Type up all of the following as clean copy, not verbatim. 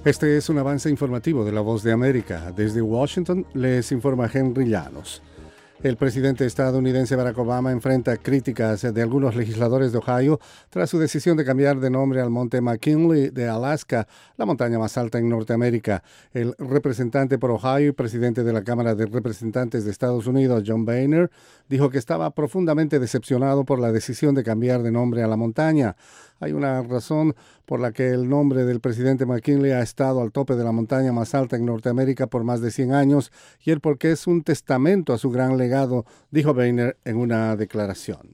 Este es un avance informativo de La Voz de América. Desde Washington les informa Henry Llanos. El presidente estadounidense Barack Obama enfrenta críticas de algunos legisladores de Ohio tras su decisión de cambiar de nombre al monte McKinley de Alaska, la montaña más alta en Norteamérica. El representante por Ohio y presidente de la Cámara de Representantes de Estados Unidos, John Boehner, dijo que estaba profundamente decepcionado por la decisión de cambiar de nombre a la montaña. Hay una razón por la que el nombre del presidente McKinley ha estado al tope de la montaña más alta en Norteamérica por más de 100 años y el por qué es un testamento a su gran legado, dijo Boehner en una declaración.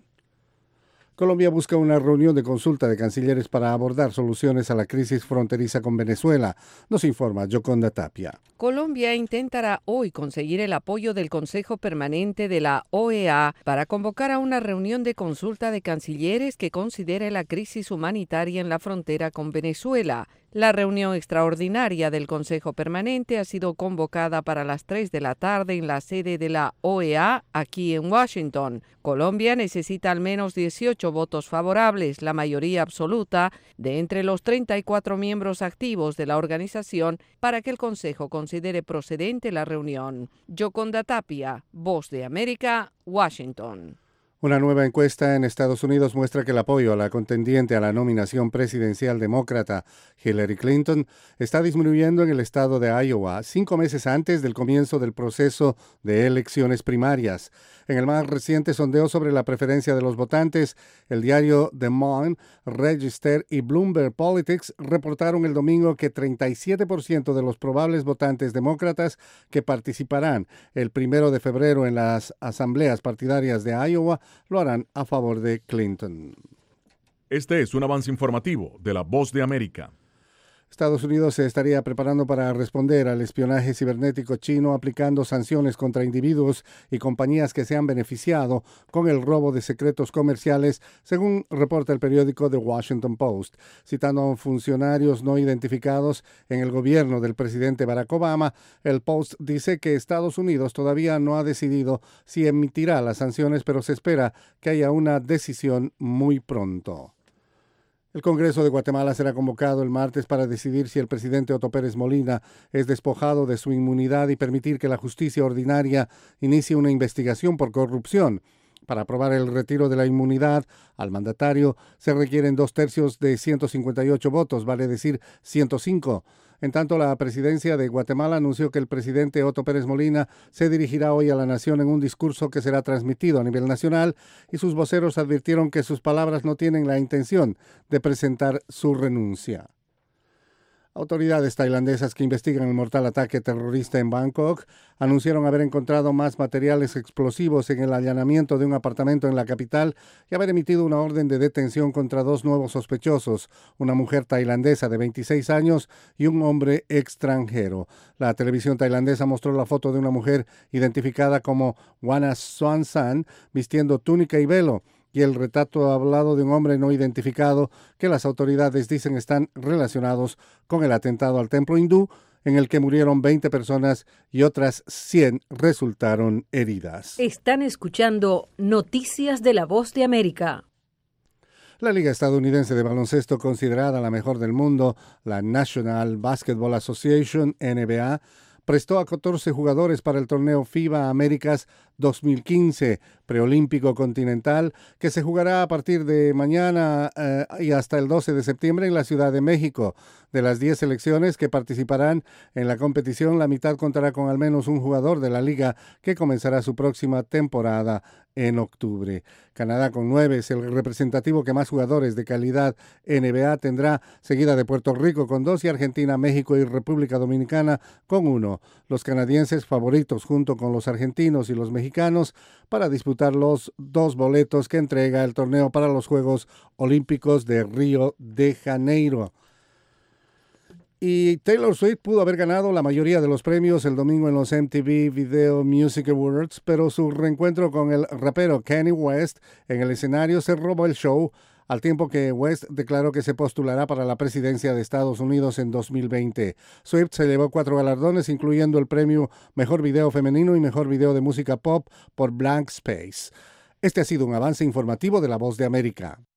Colombia busca una reunión de consulta de cancilleres para abordar soluciones a la crisis fronteriza con Venezuela, nos informa Yoconda Tapia. Colombia intentará hoy conseguir el apoyo del Consejo Permanente de la OEA para convocar a una reunión de consulta de cancilleres que considere la crisis humanitaria en la frontera con Venezuela. La reunión extraordinaria del Consejo Permanente ha sido convocada para las 3 de la tarde en la sede de la OEA aquí en Washington. Colombia necesita al menos 18 votos favorables, la mayoría absoluta, de entre los 34 miembros activos de la organización para que el Consejo considere procedente la reunión. Yoconda Tapia, Voz de América, Washington. Una nueva encuesta en Estados Unidos muestra que el apoyo a la contendiente a la nominación presidencial demócrata Hillary Clinton está disminuyendo en el estado de Iowa 5 meses antes del comienzo del proceso de elecciones primarias. En el más reciente sondeo sobre la preferencia de los votantes, el diario Des Moines Register y Bloomberg Politics reportaron el domingo que 37% de los probables votantes demócratas que participarán el 1 de febrero en las asambleas partidarias de Iowa lo harán a favor de Clinton. Este es un avance informativo de La Voz de América. Estados Unidos se estaría preparando para responder al espionaje cibernético chino aplicando sanciones contra individuos y compañías que se han beneficiado con el robo de secretos comerciales, según reporta el periódico The Washington Post. Citando a funcionarios no identificados en el gobierno del presidente Barack Obama, el Post dice que Estados Unidos todavía no ha decidido si emitirá las sanciones, pero se espera que haya una decisión muy pronto. El Congreso de Guatemala será convocado el martes para decidir si el presidente Otto Pérez Molina es despojado de su inmunidad y permitir que la justicia ordinaria inicie una investigación por corrupción. Para aprobar el retiro de la inmunidad al mandatario se requieren 2/3 de 158 votos, vale decir 105. En tanto, la presidencia de Guatemala anunció que el presidente Otto Pérez Molina se dirigirá hoy a la nación en un discurso que será transmitido a nivel nacional y sus voceros advirtieron que sus palabras no tienen la intención de presentar su renuncia. Autoridades tailandesas que investigan el mortal ataque terrorista en Bangkok anunciaron haber encontrado más materiales explosivos en el allanamiento de un apartamento en la capital y haber emitido una orden de detención contra 2 nuevos sospechosos, una mujer tailandesa de 26 años y un hombre extranjero. La televisión tailandesa mostró la foto de una mujer identificada como Wana Swansan vistiendo túnica y velo, y el retrato hablado de un hombre no identificado que las autoridades dicen están relacionados con el atentado al templo hindú, en el que murieron 20 personas y otras 100 resultaron heridas. Están escuchando Noticias de La Voz de América. La Liga Estadounidense de Baloncesto, considerada la mejor del mundo, la National Basketball Association, NBA, prestó a 14 jugadores para el torneo FIBA Américas 2015, preolímpico continental, que se jugará a partir de mañana y hasta el 12 de septiembre en la Ciudad de México. De las 10 selecciones que participarán en la competición, la mitad contará con al menos un jugador de la liga que comenzará su próxima temporada en octubre. Canadá con 9 es el representativo que más jugadores de calidad NBA tendrá, seguida de Puerto Rico con 2 y Argentina, México y República Dominicana con 1. Los canadienses favoritos junto con los argentinos y los mexicanos para disputar los 2 boletos que entrega el torneo para los Juegos Olímpicos de Río de Janeiro. Y Taylor Swift pudo haber ganado la mayoría de los premios el domingo en los MTV Video Music Awards, pero su reencuentro con el rapero Kanye West en el escenario se robó el show, al tiempo que West declaró que se postulará para la presidencia de Estados Unidos en 2020. Swift se llevó 4 galardones, incluyendo el premio Mejor Video Femenino y Mejor Video de Música Pop por Blank Space. Este ha sido un avance informativo de La Voz de América.